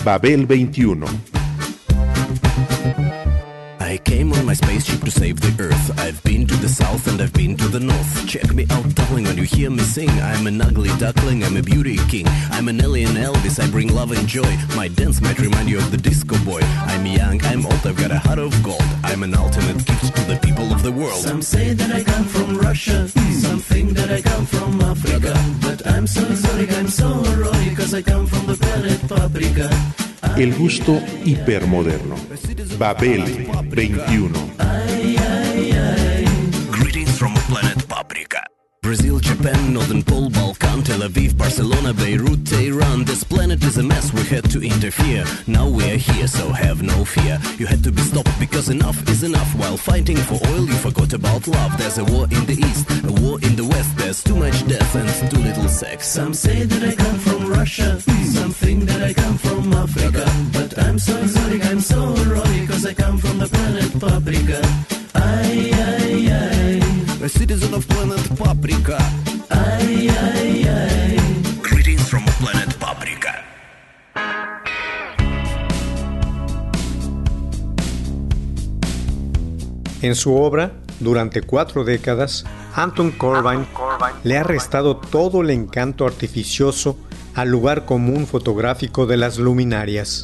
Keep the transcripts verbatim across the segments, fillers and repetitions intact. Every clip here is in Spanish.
Babel veintiuno. I came on my spaceship to save the Earth. I've been to the south and I've been to the north. Check me out, darling, when you hear me sing. I'm an ugly duckling, I'm a beauty king. I'm an alien Elvis, I bring love and joy. My dance might remind you of the disco boy. I'm young, I'm old, I've got a heart of gold. I'm an ultimate gift to the people of the world. Some say that I come from Russia, some think that I come from Africa. But I'm so exotic, I'm so erotic, cause I come from the planet Paprika. El gusto hipermoderno. Babel veintiuno. Ay, ay, ay. Greetings from planet Paprika. Brazil, Japan, Northern Pole, Balkan, Tel Aviv, Barcelona, Beirut, Tehran. This planet is a mess, we had to interfere. Now we are here, so have no fear. You had to be stopped because enough is enough. While fighting for oil, you forgot about love. There's a war in the east, a war in the west. There's too much death and too little sex. Some say that I come from Russia, some think that I come from Africa. But I'm so exotic, I'm so erotic, cause I come from the planet Paprika. Ay, ay, ay. A citizen of planet Paprika. Ay, ay, ay. Greetings from planet Paprika. En su obra, durante cuatro décadas, Anton Corbijn le ha restado todo el encanto artificioso al lugar común fotográfico de las luminarias.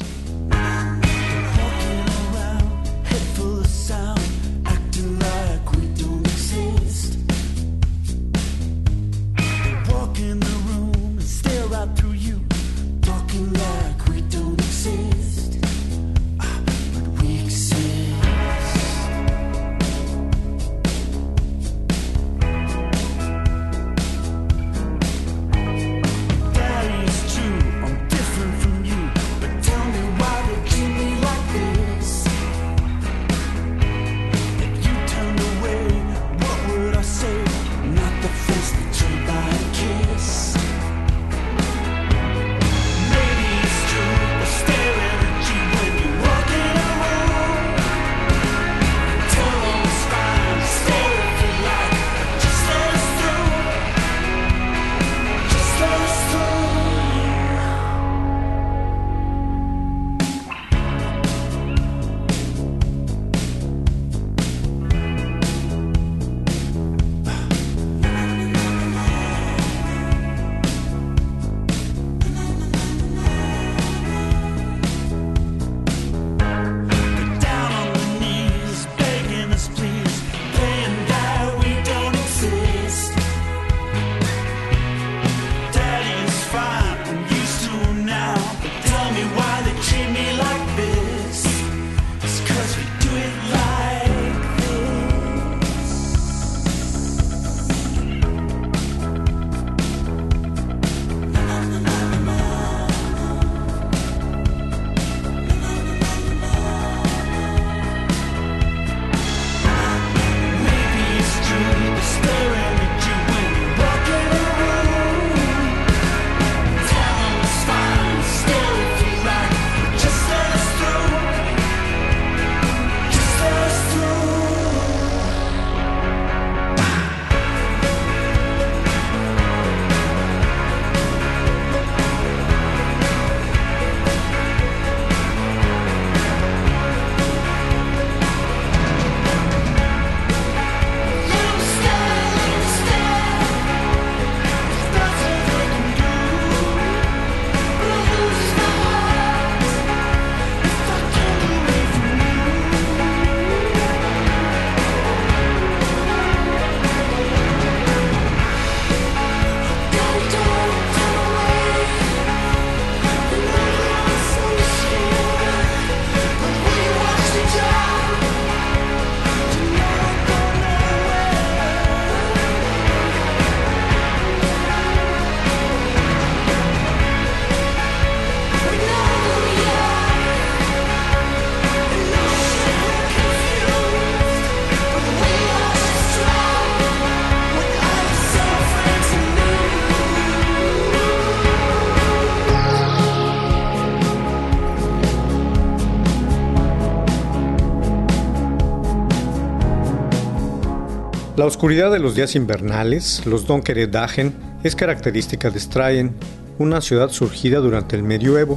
La oscuridad de los días invernales, los Donkersdagen, es característica de Stryjen, una ciudad surgida durante el medioevo,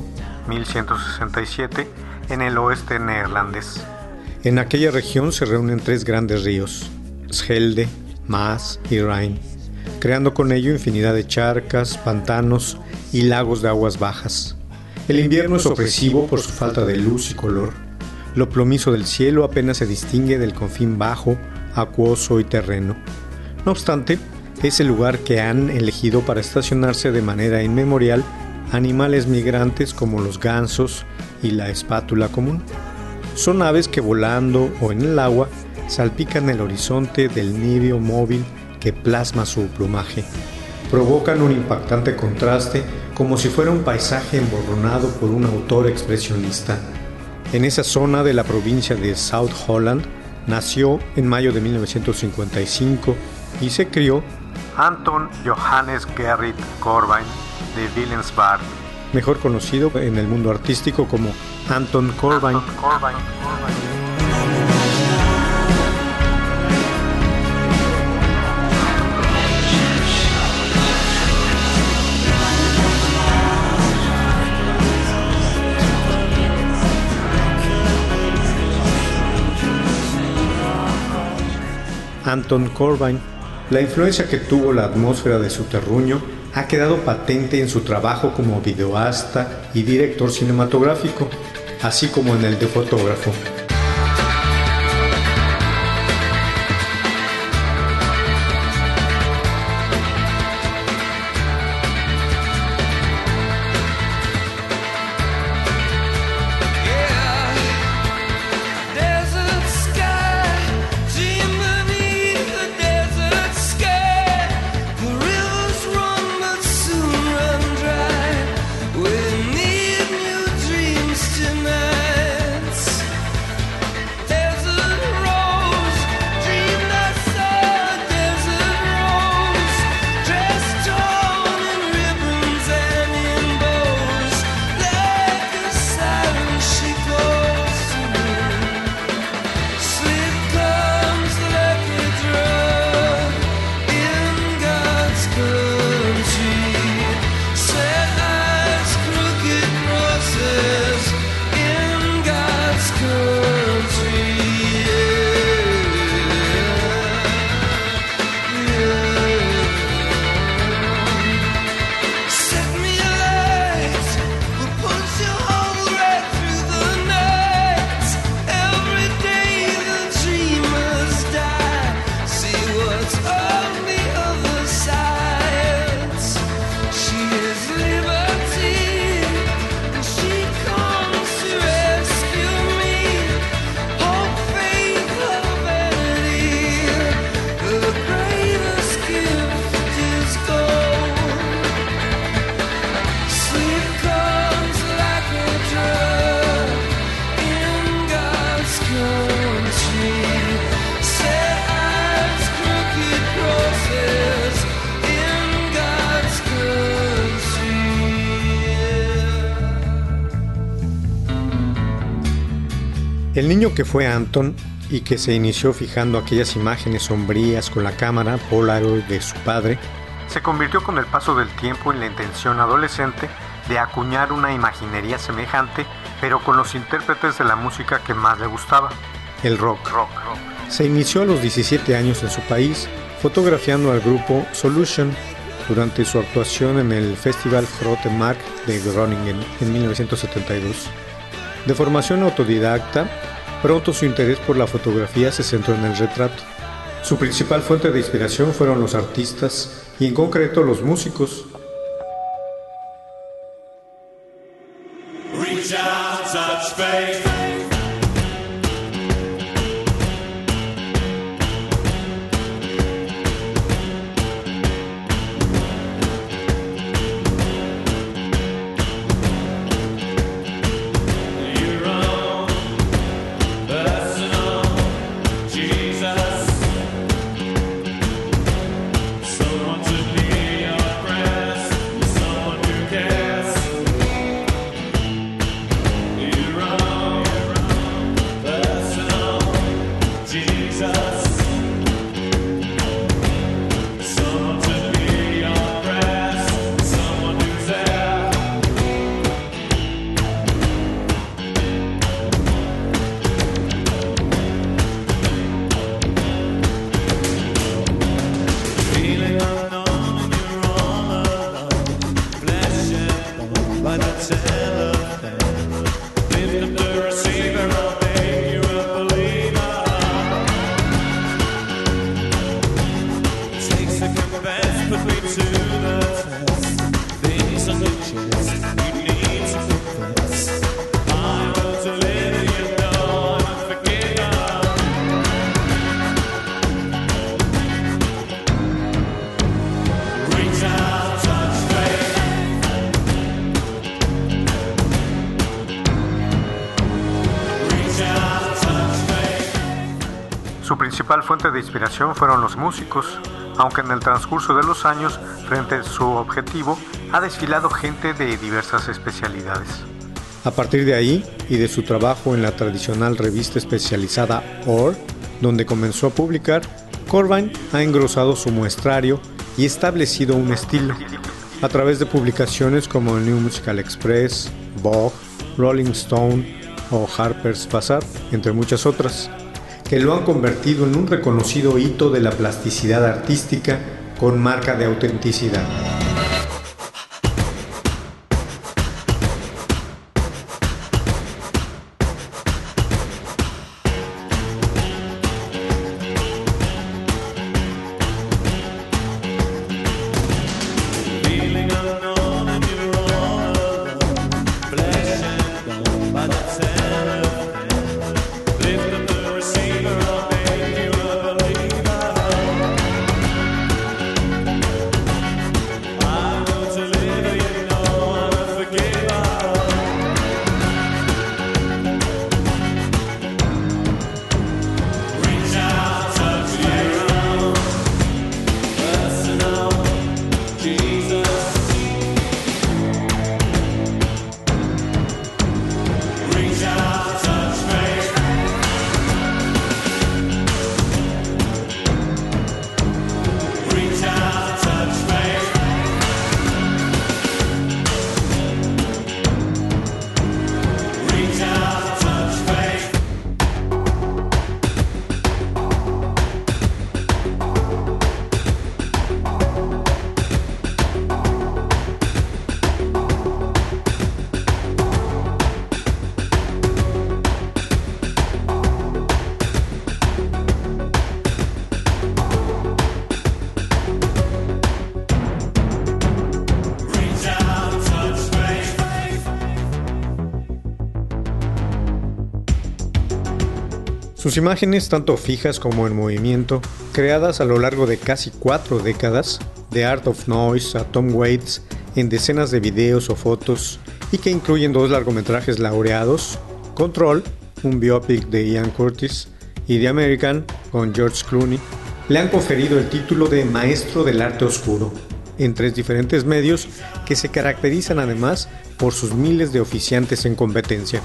mil ciento sesenta y siete en el oeste neerlandés. En aquella región se reúnen tres grandes ríos, Schelde, Maas y Rhin, creando con ello infinidad de charcas, pantanos y lagos de aguas bajas. El invierno es opresivo por su falta de luz y color. Lo plomizo del cielo apenas se distingue del confín bajo, acuoso y terreno. No obstante, es el lugar que han elegido para estacionarse de manera inmemorial animales migrantes como los gansos y la espátula común. Son aves que volando o en el agua salpican el horizonte del nido móvil que plasma su plumaje. Provocan un impactante contraste como si fuera un paisaje emborronado por un autor expresionista. En esa zona de la provincia de South Holland nació en mayo de mil novecientos cincuenta y cinco y se crió Anton Johannes Gerrit Corbijn de Willenswaard, mejor conocido en el mundo artístico como Anton Corbijn. Anton Corbijn. Anton Corbijn. La influencia que tuvo la atmósfera de su terruño ha quedado patente en su trabajo como videoasta y director cinematográfico, así como en el de fotógrafo. El niño que fue Anton y que se inició fijando aquellas imágenes sombrías con la cámara Polaroid de su padre, se convirtió con el paso del tiempo en la intención adolescente de acuñar una imaginería semejante, pero con los intérpretes de la música que más le gustaba, el rock. rock, rock. Se inició a los diecisiete años en su país, fotografiando al grupo Solution durante su actuación en el Festival Grote Markt de Groningen en mil novecientos setenta y dos. De formación autodidacta, pronto su interés por la fotografía se centró en el retrato. Su principal fuente de inspiración fueron los artistas y en concreto los músicos. Reach out, touch faith. Wrong. Su principal fuente de inspiración fueron los músicos, aunque en el transcurso de los años, frente a su objetivo, ha desfilado gente de diversas especialidades. A partir de ahí, y de su trabajo en la tradicional revista especializada O R, donde comenzó a publicar, Cobain ha engrosado su muestrario y establecido un estilo, a través de publicaciones como el New Musical Express, Vogue, Rolling Stone o Harper's Bazaar, entre muchas otras, que lo han convertido en un reconocido hito de la plasticidad artística con marca de autenticidad. Sus imágenes, tanto fijas como en movimiento, creadas a lo largo de casi cuatro décadas, de Art of Noise a Tom Waits, en decenas de videos o fotos, y que incluyen dos largometrajes laureados, Control, un biopic de Ian Curtis, y The American, con George Clooney, le han conferido el título de Maestro del Arte Oscuro, en tres diferentes medios que se caracterizan además por sus miles de oficiantes en competencia.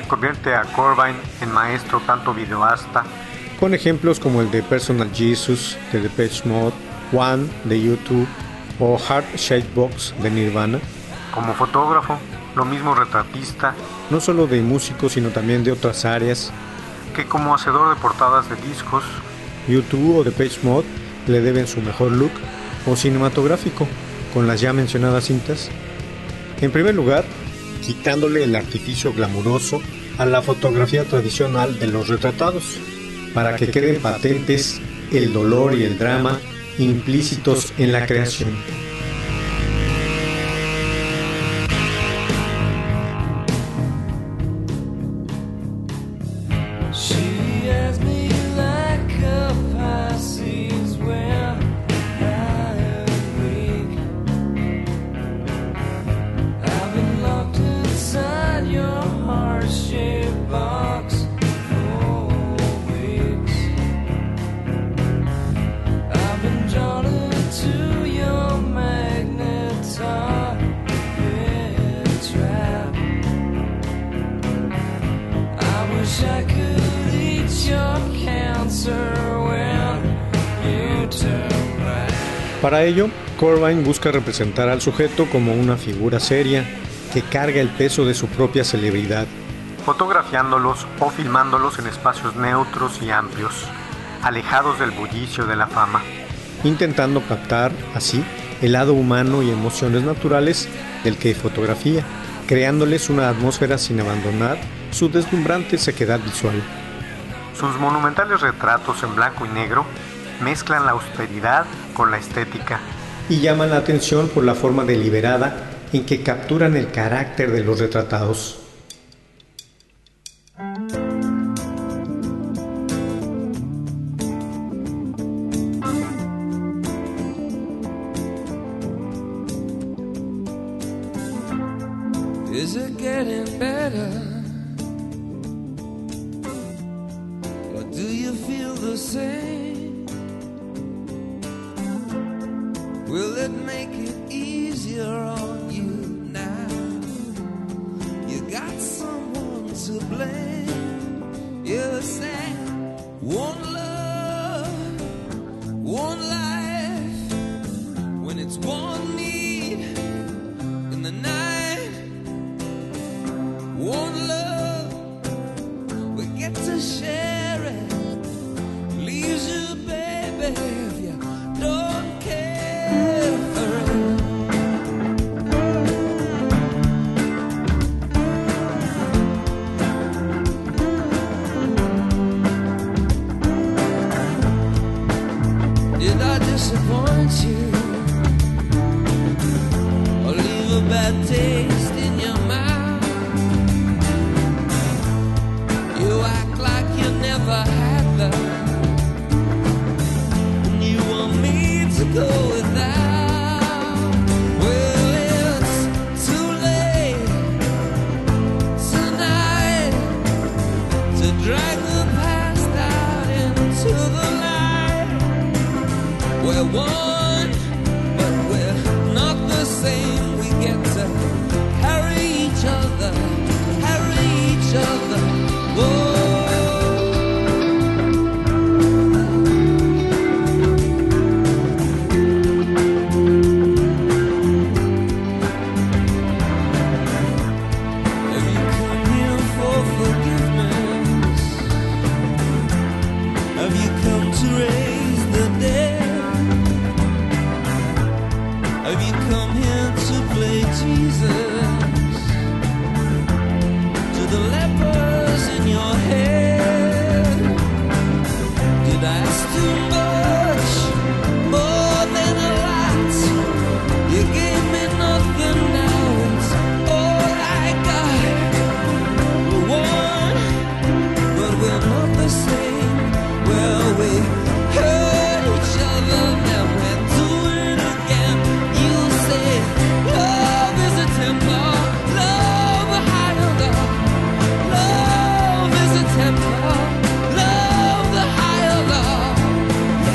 convierte a Cobain en maestro tanto videasta, con ejemplos como el de Personal Jesus de Depeche Mode, One de U dos o Heart Shaped Box de Nirvana. Como fotógrafo, lo mismo retratista, no solo de músicos sino también de otras áreas, que como hacedor de portadas de discos. U dos o Depeche Mode le deben su mejor look, o cinematográfico, con las ya mencionadas cintas. En primer lugar, quitándole el artificio glamuroso a la fotografía tradicional de los retratados, para que queden patentes el dolor y el drama implícitos en la creación. Para ello, Cobain busca representar al sujeto como una figura seria que carga el peso de su propia celebridad, fotografiándolos o filmándolos en espacios neutros y amplios, alejados del bullicio de la fama, intentando captar, así, el lado humano y emociones naturales del que fotografía, creándoles una atmósfera sin abandonar su deslumbrante sequedad visual. Sus monumentales retratos en blanco y negro mezclan la austeridad con la estética y llaman la atención por la forma deliberada en que capturan el carácter de los retratados. Is it getting better? Or do you feel the same? Will it make it easier on you now? You got someone to blame. You say, one love, one life. When it's one need in the night, one love, we get to share it. Leaves you, baby, if you don't care. Did I disappoint you or leave a bad taste in your mouth? You act like you never had love, and you want me to go without. Well, it's too late tonight to drag the past out into the light. We're one, but we're not the same. We get to carry each other, carry each other. Whoa. Love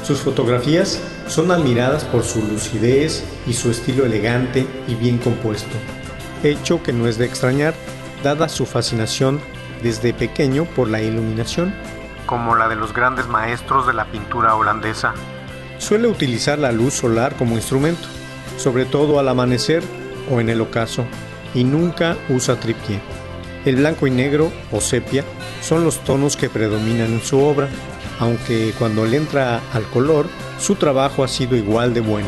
Sus fotografías son admiradas por su lucidez y su estilo elegante y bien compuesto, hecho que no es de extrañar, dada su fascinación desde pequeño por la iluminación, como la de los grandes maestros de la pintura holandesa. Suele utilizar la luz solar como instrumento, sobre todo al amanecer o en el ocaso, y nunca usa trípode. El blanco y negro o sepia son los tonos que predominan en su obra, aunque cuando le entra al color, su trabajo ha sido igual de bueno.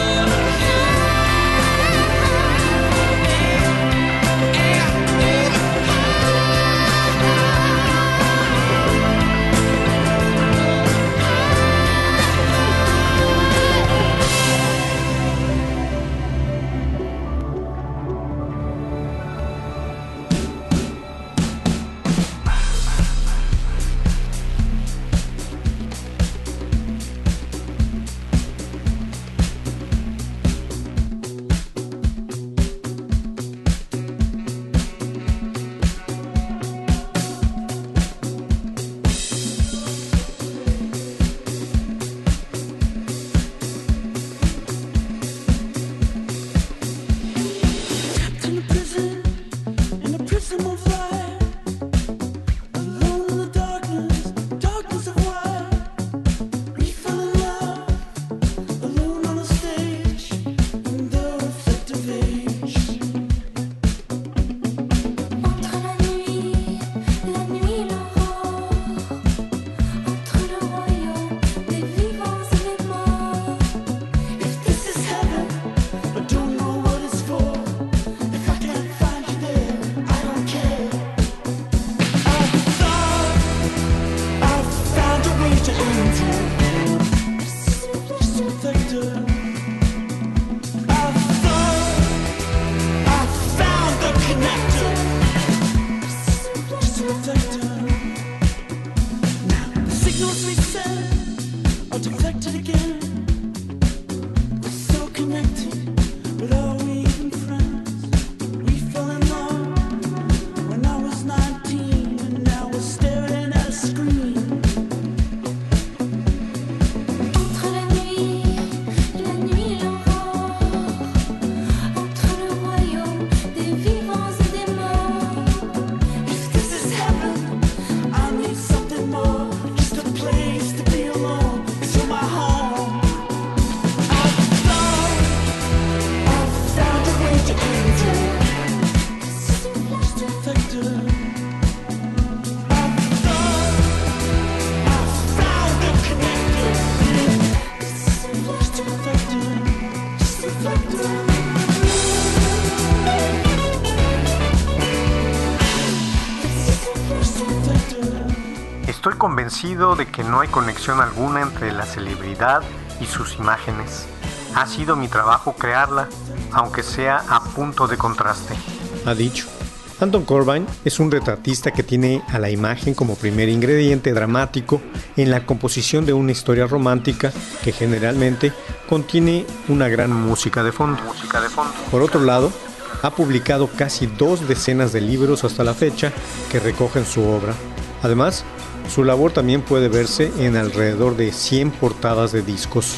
Estoy convencido de que no hay conexión alguna entre la celebridad y sus imágenes. Ha sido mi trabajo crearla, aunque sea a punto de contraste, ha dicho. Anton Corbijn es un retratista que tiene a la imagen como primer ingrediente dramático en la composición de una historia romántica que generalmente contiene una gran música de fondo. Música de fondo. Por otro lado, ha publicado casi dos decenas de libros hasta la fecha que recogen su obra. Además, su labor también puede verse en alrededor de cien portadas de discos.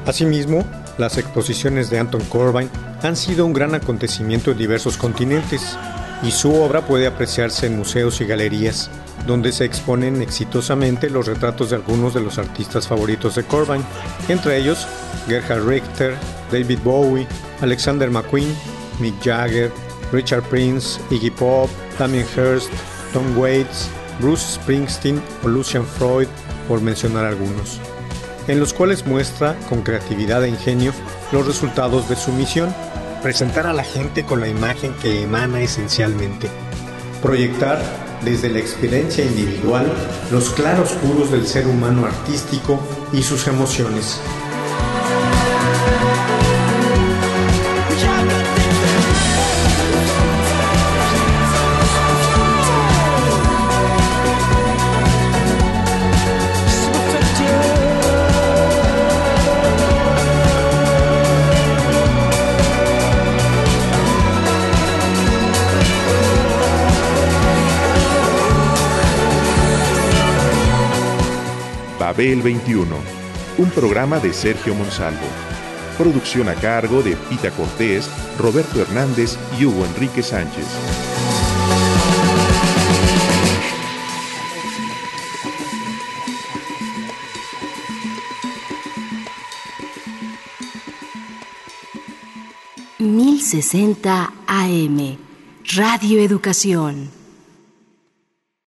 Asimismo, las exposiciones de Anton Corbijn han sido un gran acontecimiento en diversos continentes, y su obra puede apreciarse en museos y galerías, donde se exponen exitosamente los retratos de algunos de los artistas favoritos de Corbijn, entre ellos Gerhard Richter, David Bowie, Alexander McQueen, Mick Jagger, Richard Prince, Iggy Pop, Damien Hirst, Tom Waits, Bruce Springsteen o Lucian Freud, por mencionar algunos, en los cuales muestra con creatividad e ingenio los resultados de su misión: presentar a la gente con la imagen que emana esencialmente, proyectar desde la experiencia individual los claroscuros del ser humano artístico y sus emociones. Babel veintiuno, un programa de Sergio Monsalvo. Producción a cargo de Pita Cortés, Roberto Hernández y Hugo Enrique Sánchez. mil sesenta A M, Radio Educación.